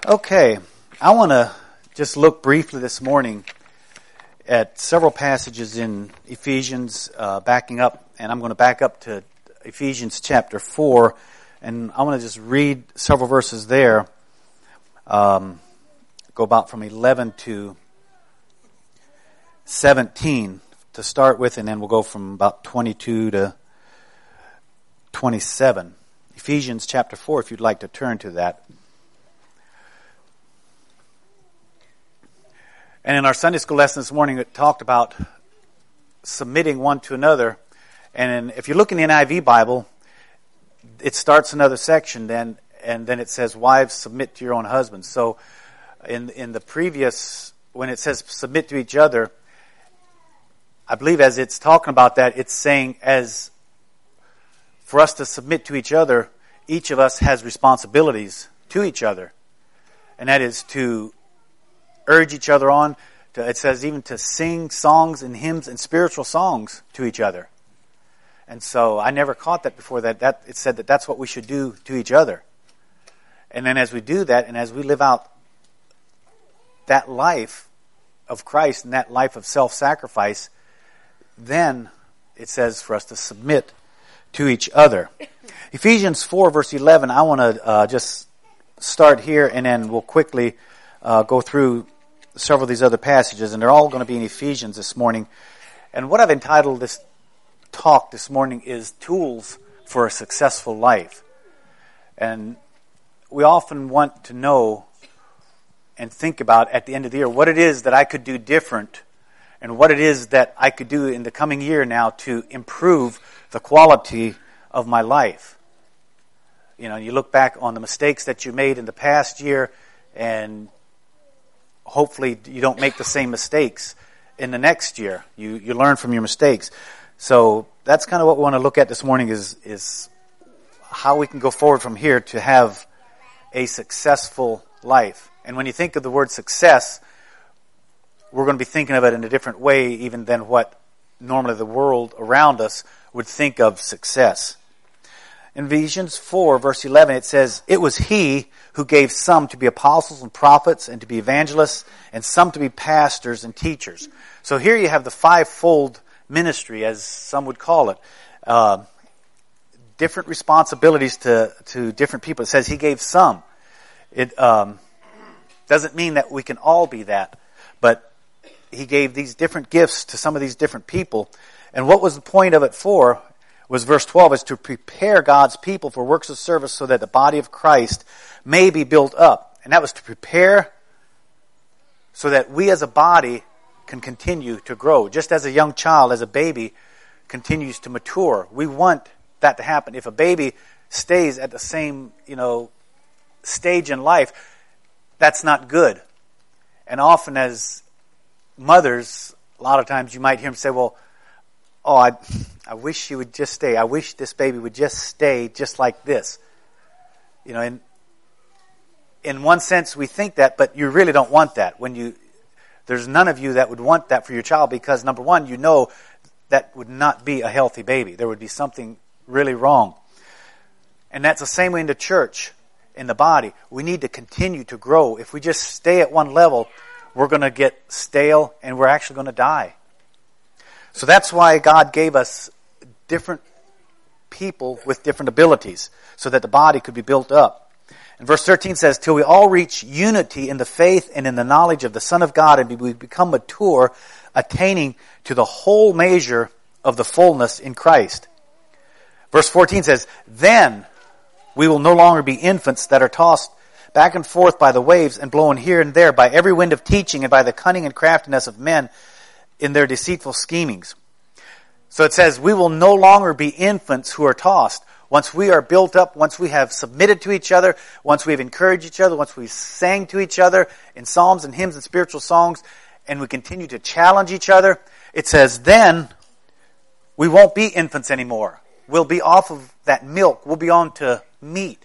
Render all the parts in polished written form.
Okay, I want to just look briefly this morning at several passages in Ephesians, backing up, and I'm going to back up to Ephesians chapter 4, and I want to just read several verses there, go about from 11 to 17 to start with, and then we'll go from about 22 to 27. Ephesians chapter 4, if you'd like to turn to that. And in our Sunday school lesson this morning, it talked about submitting one to another. And if you look in the NIV Bible, it starts another section then, and then it says, "Wives, submit to your own husbands." So in the previous, when it says submit to each other, I believe as it's talking about that, it's saying as for us to submit to each other, each of us has responsibilities to each other. And that is to urge each other on. It says even to sing songs and hymns and spiritual songs to each other. And so I never caught that before, that it said that that's what we should do to each other. And then as we do that, and as we live out that life of Christ and that life of self-sacrifice, then it says for us to submit to each other. Ephesians 4 verse 11, I want to just start here, and then we'll quickly go through several of these other passages, and they're all going to be in Ephesians this morning. And what I've entitled this talk this morning is Tools for a Successful Life. And we often want to know and think about at the end of the year what it is that I could do different, and what it is that I could do in the coming year now to improve the quality of my life. You know, you look back on the mistakes that you made in the past year, and hopefully you don't make the same mistakes in the next year. You learn from your mistakes. So that's kind of what we want to look at this morning is how we can go forward from here to have a successful life. And when you think of the word success, we're going to be thinking of it in a different way even than what normally the world around us would think of success. In Ephesians 4, verse 11, it says, "It was He who gave some to be apostles and prophets and to be evangelists and some to be pastors and teachers." So here you have the fivefold ministry, as some would call it. Different responsibilities to different people. It says He gave some. It doesn't mean that we can all be that, but He gave these different gifts to some of these different people. And what was the point of it for? Was verse 12, is to prepare God's people for works of service so that the body of Christ may be built up. And that was to prepare so that we as a body can continue to grow. Just as a young child, as a baby, continues to mature. We want that to happen. If a baby stays at the same, stage in life, that's not good. And often as mothers, a lot of times you might hear them say, well, I wish she would just stay. I wish this baby would just stay just like this. In one sense we think that, but you really don't want that. There's none of you that would want that for your child, because number one, that would not be a healthy baby. There would be something really wrong. And that's the same way in the church, in the body. We need to continue to grow. If we just stay at one level, we're going to get stale and we're actually going to die. So that's why God gave us different people with different abilities, so that the body could be built up. And verse 13 says, "Till we all reach unity in the faith and in the knowledge of the Son of God, and we become mature, attaining to the whole measure of the fullness in Christ." Verse 14 says, "Then we will no longer be infants that are tossed back and forth by the waves and blown here and there by every wind of teaching and by the cunning and craftiness of men in their deceitful schemings." So it says we will no longer be infants who are tossed. Once we are built up, once we have submitted to each other, once we've encouraged each other, once we sang to each other in psalms and hymns and spiritual songs, and we continue to challenge each other, it says then we won't be infants anymore. We'll be off of that milk. We'll be on to meat.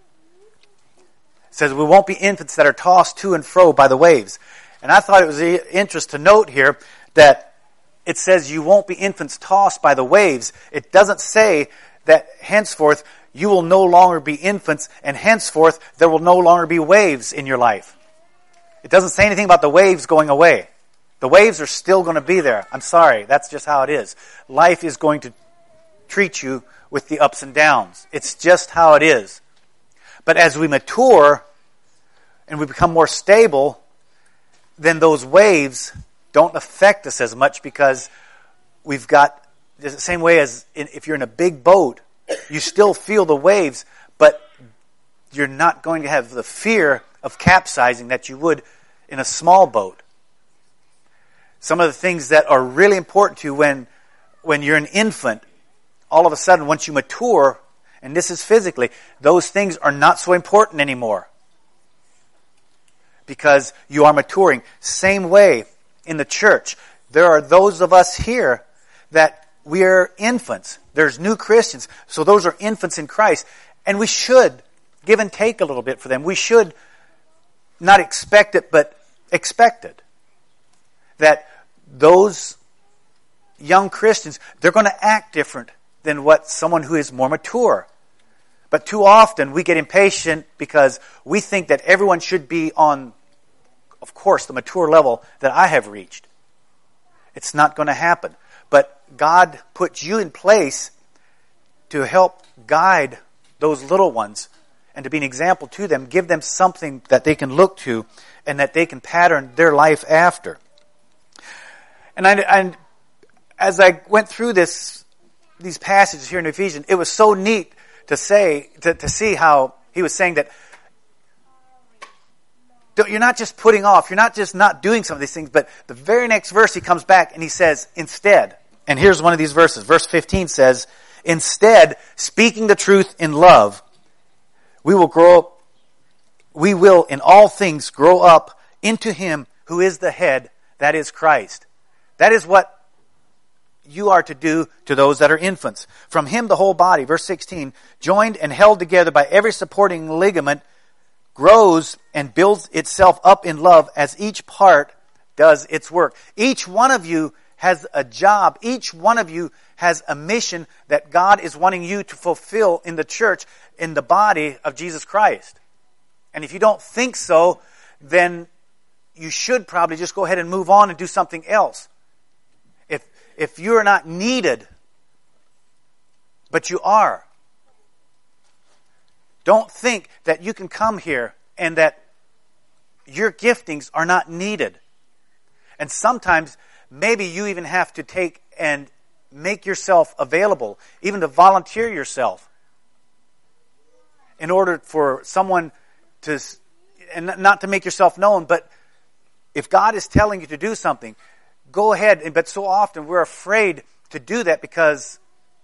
It says we won't be infants that are tossed to and fro by the waves. And I thought it was of interest to note here that it says you won't be infants tossed by the waves. It doesn't say that henceforth you will no longer be infants, and henceforth there will no longer be waves in your life. It doesn't say anything about the waves going away. The waves are still going to be there. I'm sorry, that's just how it is. Life is going to treat you with the ups and downs. It's just how it is. But as we mature and we become more stable, then those waves don't affect us as much, because we've got the same way as if you're in a big boat, you still feel the waves, but you're not going to have the fear of capsizing that you would in a small boat. Some of the things that are really important to you when you're an infant, all of a sudden, once you mature, and this is physically, those things are not so important anymore, because you are maturing. Same way in the church. There are those of us here that we are infants. There's new Christians. So those are infants in Christ. And we should give and take a little bit for them. We should not expect it, but expect it. That those young Christians, they're going to act different than what someone who is more mature. But too often we get impatient because we think that everyone should be on, of course, the mature level that I have reached. It's not going to happen. But God puts you in place to help guide those little ones and to be an example to them, give them something that they can look to and that they can pattern their life after. And as I went through these passages here in Ephesians, it was so neat to see how he was saying that you're not just putting off, you're not just not doing some of these things, but the very next verse he comes back and he says, instead. And here's one of these verses. Verse 15 says, instead, speaking the truth in love, we will in all things grow up into Him who is the head, that is Christ. That is what you are to do to those that are infants. From Him the whole body, verse 16, joined and held together by every supporting ligament, grows and builds itself up in love as each part does its work. Each one of you has a job. Each one of you has a mission that God is wanting you to fulfill in the church, in the body of Jesus Christ. And if you don't think so, then you should probably just go ahead and move on and do something else. If you're not needed, but you are, don't think that you can come here and that your giftings are not needed. And sometimes maybe you even have to take and make yourself available, even to volunteer yourself in order for someone to, and not to make yourself known, but if God is telling you to do something, go ahead. But so often we're afraid to do that because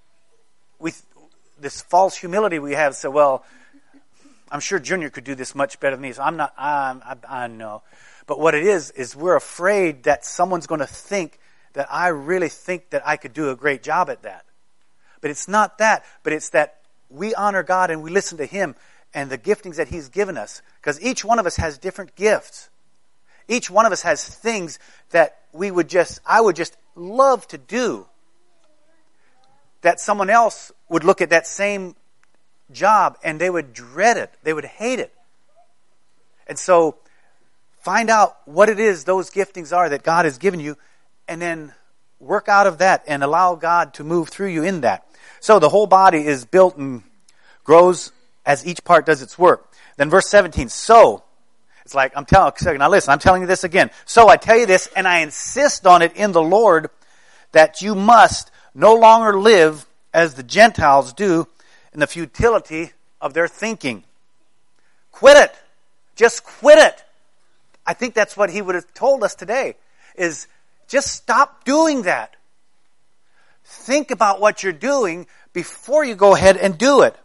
this false humility we have. So, well, I'm sure Junior could do this much better than me, so I know. But what it is we're afraid that someone's going to think that I really think that I could do a great job at that. But it's not that, but it's that we honor God and we listen to Him and the giftings that He's given us. Because each one of us has different gifts. Each one of us has things that I would just love to do. That someone else would look at that same job and they would dread it. They would hate it. And so find out what it is those giftings are that God has given you, and then work out of that and allow God to move through you in that. So the whole body is built and grows as each part does its work. Then verse 17, so, it's like, now listen, I'm telling you this again. So I tell you this, and I insist on it in the Lord, that you must no longer live as the Gentiles do in the futility of their thinking. Quit it. Just quit it. I think that's what he would have told us today, is just stop doing that. Think about what you're doing before you go ahead and do it.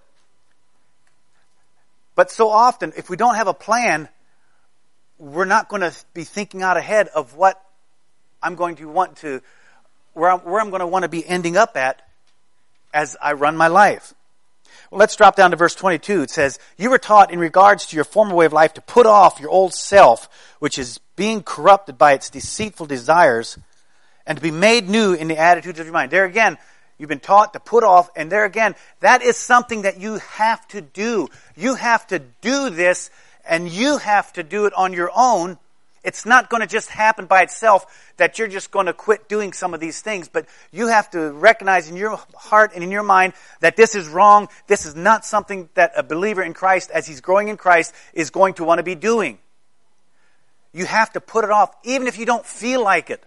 But so often, if we don't have a plan, we're not going to be thinking out ahead of what I'm going to want to, where I'm going to want to be ending up at as I run my life. Well, let's drop down to verse 22. It says, you were taught in regards to your former way of life to put off your old self, which is being corrupted by its deceitful desires, and to be made new in the attitudes of your mind. There again, You've been taught to put off, and there again, that is something that you have to do. You have to do this, and you have to do it on your own. It's not going to just happen by itself that you're just going to quit doing some of these things, but you have to recognize in your heart and in your mind that this is wrong. This is not something that a believer in Christ, as he's growing in Christ, is going to want to be doing. You have to put it off, even if you don't feel like it.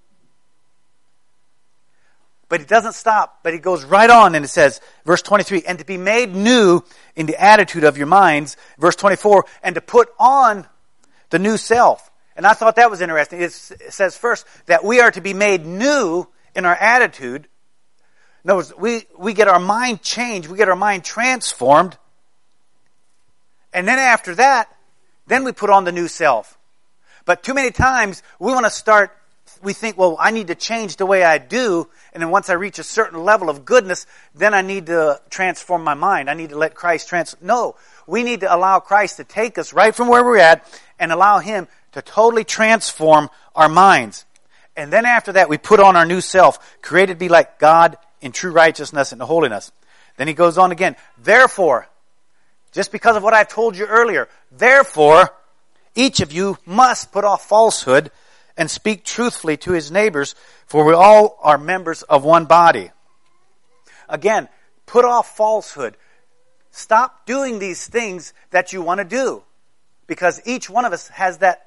But it doesn't stop, but it goes right on, and it says, verse 23, and to be made new in the attitude of your minds. Verse 24, and to put on the new self. And I thought that was interesting. It says first that we are to be made new in our attitude. In other words, we get our mind changed, we get our mind transformed. And then after that, then we put on the new self. But too many times, we think, well, I need to change the way I do, and then once I reach a certain level of goodness, then I need to transform my mind. I need to let Christ No, we need to allow Christ to take us right from where we're at and allow Him to totally transform our minds. And then after that, we put on our new self, created to be like God in true righteousness and holiness. Then he goes on again, therefore, just because of what I told you earlier, therefore, each of you must put off falsehood and speak truthfully to his neighbors, for we all are members of one body. Again, put off falsehood. Stop doing these things that you want to do. Because each one of us has that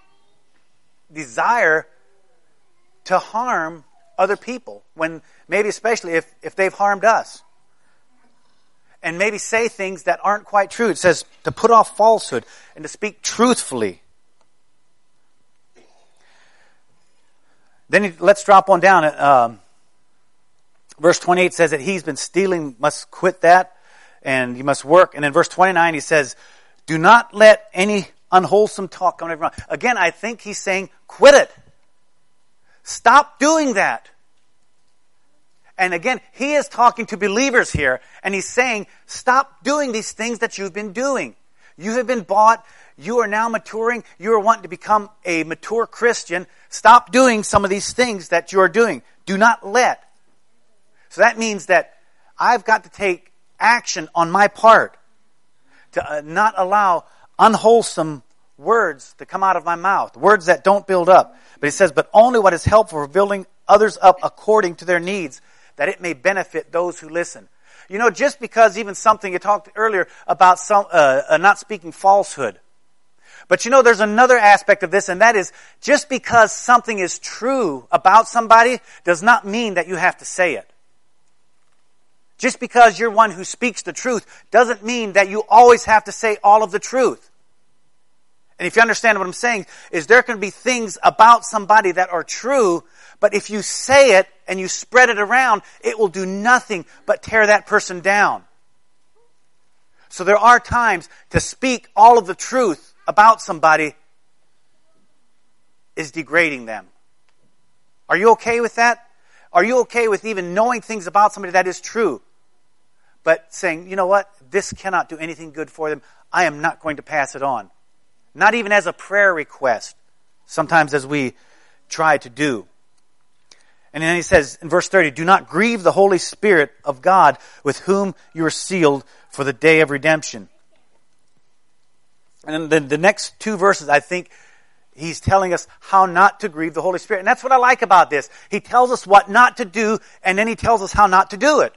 desire to harm other people. When maybe especially if they've harmed us. And maybe say things that aren't quite true. It says to put off falsehood and to speak truthfully. Then let's drop on down. Verse 28 says that he's been stealing, must quit that, and he must work. And in verse 29 he says, do not let any unwholesome talk come out of your mouth. Again, I think he's saying, quit it. Stop doing that. And again, he is talking to believers here, and he's saying, stop doing these things that you've been doing. You have been bought. You are now maturing. You are wanting to become a mature Christian. Stop doing some of these things that you are doing. Do not let. So that means that I've got to take action on my part to not allow unwholesome words to come out of my mouth. Words that don't build up. But he says, but only what is helpful for building others up according to their needs, that it may benefit those who listen. You know, just because even something you talked earlier about not speaking falsehood. But you know, there's another aspect of this, and that is just because something is true about somebody does not mean that you have to say it. Just because you're one who speaks the truth doesn't mean that you always have to say all of the truth. And if you understand what I'm saying, is there can be things about somebody that are true, but if you say it and you spread it around, it will do nothing but tear that person down. So there are times to speak all of the truth about somebody is degrading them. Are you okay with that? Are you okay with even knowing things about somebody that is true, but saying, you know what, this cannot do anything good for them, I am not going to pass it on. Not even as a prayer request, sometimes as we try to do. And then he says in verse 30, do not grieve the Holy Spirit of God with whom you are sealed for the day of redemption. And then the next two verses, I think he's telling us how not to grieve the Holy Spirit. And that's what I like about this. He tells us what not to do, and then he tells us how not to do it.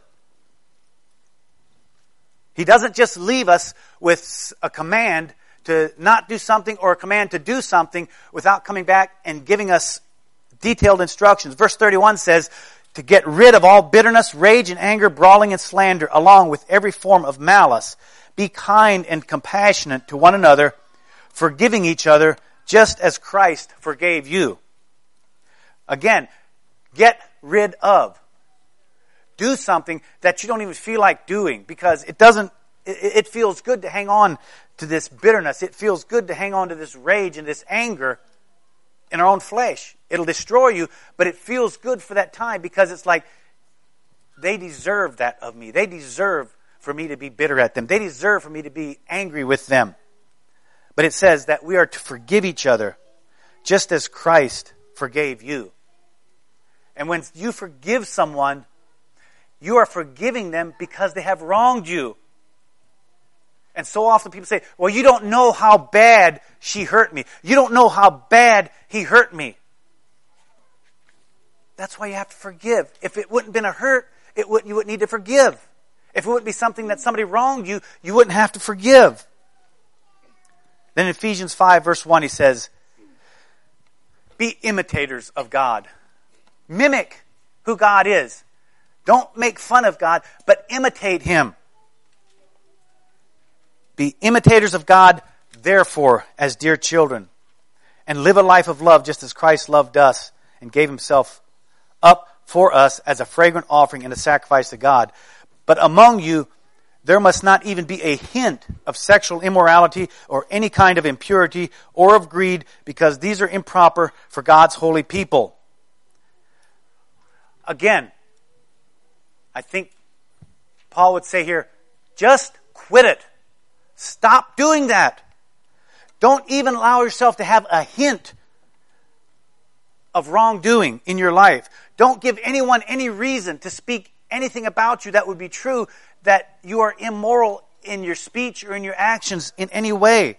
He doesn't just leave us with a command to not do something or a command to do something without coming back and giving us detailed instructions. Verse 31 says, to get rid of all bitterness, rage and anger, brawling and slander, along with every form of malice. Be kind and compassionate to one another, forgiving each other, just as Christ forgave you. Again, get rid of. Do something that you don't even feel like doing, because it feels good to hang on to this bitterness. It feels good to hang on to this rage and this anger in our own flesh. It'll destroy you, but it feels good for that time, because it's like, they deserve that of me. They deserve for me to be bitter at them. They deserve for me to be angry with them. But it says that we are to forgive each other just as Christ forgave you. And when you forgive someone, You are forgiving them because they have wronged you. And so often people say, well, you don't know how bad she hurt me. You don't know how bad he hurt me. That's why you have to forgive. If it wouldn't have been a hurt, you wouldn't need to forgive. If it wouldn't be something that somebody wronged you, you wouldn't have to forgive. Then in Ephesians 5 verse 1 he says, be imitators of God. Mimic who God is. Don't make fun of God, but imitate Him. Be imitators of God, therefore, as dear children, and live a life of love just as Christ loved us and gave Himself up for us as a fragrant offering and a sacrifice to God. But among you, there must not even be a hint of sexual immorality or any kind of impurity or of greed, because these are improper for God's holy people. Again, I think Paul would say here, just quit it. Stop doing that. Don't even allow yourself to have a hint of wrongdoing in your life. Don't give anyone any reason to speak anything about you that would be true, that you are immoral in your speech or in your actions in any way.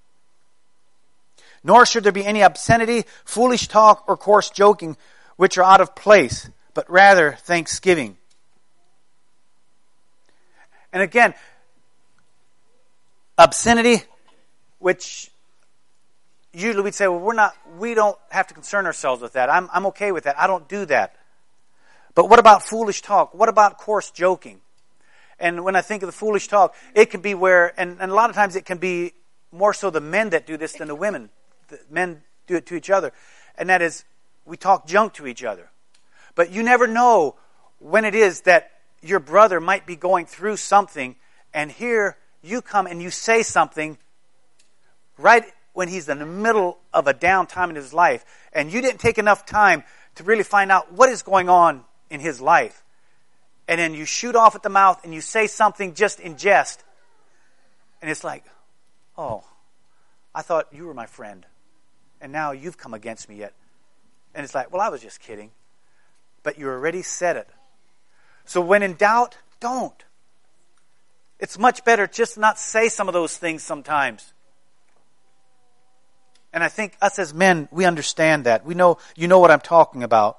Nor should there be any obscenity, foolish talk, or coarse joking, which are out of place, but rather thanksgiving. And again, obscenity, which usually we'd say, well, we don't have to concern ourselves with that. I'm okay with that. I don't do that. But what about foolish talk? What about coarse joking? And when I think of the foolish talk, it can be where, and a lot of times it can be more so the men that do this than the women. The men do it to each other. And that is, we talk junk to each other. But you never know when it is that your brother might be going through something, and here you come and you say something right when he's in the middle of a down time in his life, and you didn't take enough time to really find out what is going on in his life. And then you shoot off at the mouth and you say something just in jest. And it's like, oh, I thought you were my friend, and now you've come against me yet. And it's like, well, I was just kidding. But you already said it. So when in doubt, don't. It's much better just not say some of those things sometimes. And I think us as men, we understand that. We know, you know what I'm talking about.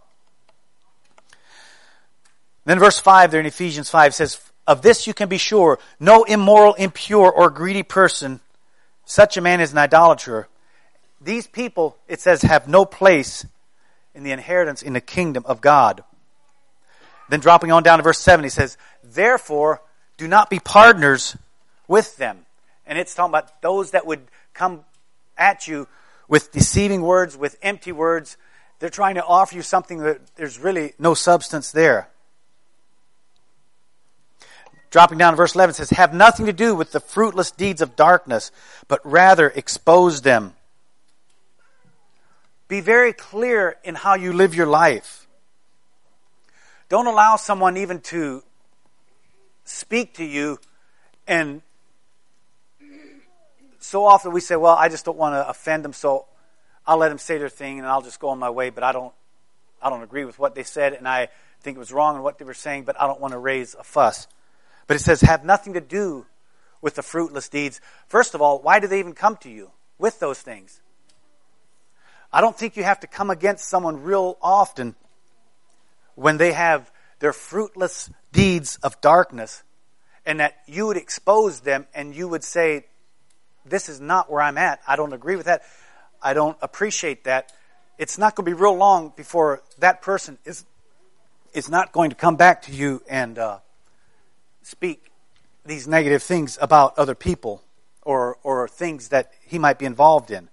Then verse 5 there in Ephesians 5 says, of this you can be sure, no immoral, impure, or greedy person, such a man is an idolater. These people, it says, have no place in the inheritance in the kingdom of God. Then dropping on down to verse 7, he says, therefore, do not be partners with them. And it's talking about those that would come at you with deceiving words, with empty words. They're trying to offer you something that there's really no substance there. Dropping down to verse 11, it says, have nothing to do with the fruitless deeds of darkness, but rather expose them. Be very clear in how you live your life. Don't allow someone even to speak to you, and so often we say, well, I just don't want to offend them, so I'll let them say their thing and I'll just go on my way, but I don't agree with what they said, and I think it was wrong in what they were saying, but I don't want to raise a fuss. But it says, have nothing to do with the fruitless deeds. First of all, why do they even come to you with those things? I don't think you have to come against someone real often when they have their fruitless deeds of darkness, and that you would expose them and you would say, this is not where I'm at. I don't agree with that. I don't appreciate that. It's not going to be real long before that person is not going to come back to you and speak these negative things about other people or things that he might be involved in.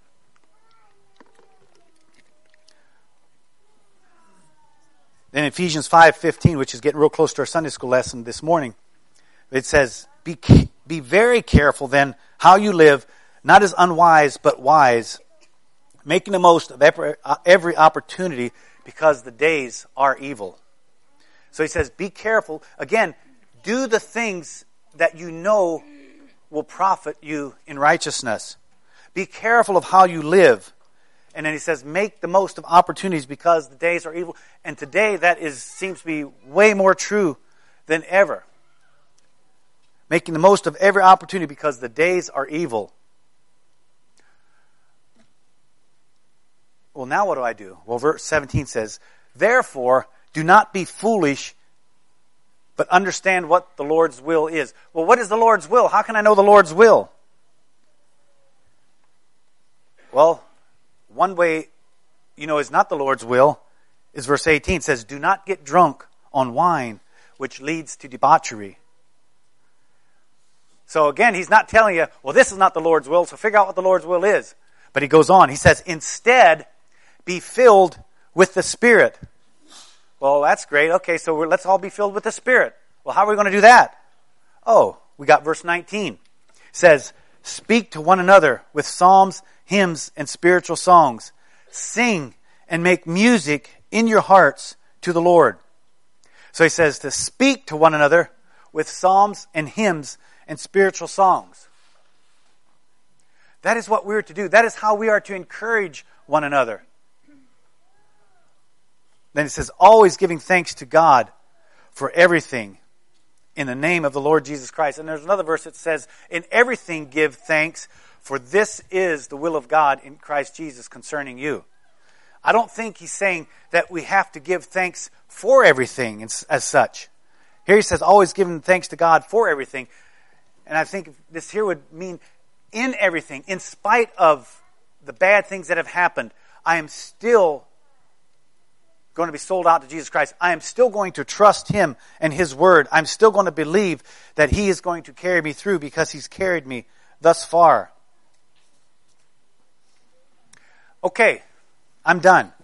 Then Ephesians 5:15, which is getting real close to our Sunday school lesson this morning, it says, be very careful then how you live, not as unwise but wise, making the most of every opportunity, because the days are evil. So he says, be careful. Again, do the things that you know will profit you in righteousness. Be careful of how you live. And then he says, make the most of opportunities, because the days are evil. And today that seems to be way more true than ever. Making the most of every opportunity because the days are evil. Well, now what do I do? Well, verse 17 says, therefore, do not be foolish, but understand what the Lord's will is. Well, what is the Lord's will? How can I know the Lord's will? Well, one way is not the Lord's will is verse 18. It says, do not get drunk on wine, which leads to debauchery. So again, he's not telling you, well, this is not the Lord's will, so figure out what the Lord's will is. But he goes on. He says, instead, be filled with the Spirit. Well, that's great. Okay, so let's all be filled with the Spirit. Well, how are we going to do that? Oh, we got verse 19. It says, speak to one another with psalms, hymns, and spiritual songs. Sing and make music in your hearts to the Lord. So he says to speak to one another with psalms and hymns and spiritual songs. That is what we're to do. That is how we are to encourage one another. Then it says, always giving thanks to God for everything in the name of the Lord Jesus Christ. And there's another verse that says, in everything give thanks, for this is the will of God in Christ Jesus concerning you. I don't think he's saying that we have to give thanks for everything as such. Here he says, always giving thanks to God for everything. And I think this here would mean in everything, in spite of the bad things that have happened, I am still going to be sold out to Jesus Christ. I am still going to trust Him and His Word. I'm still going to believe that He is going to carry me through because He's carried me thus far. Okay, I'm done.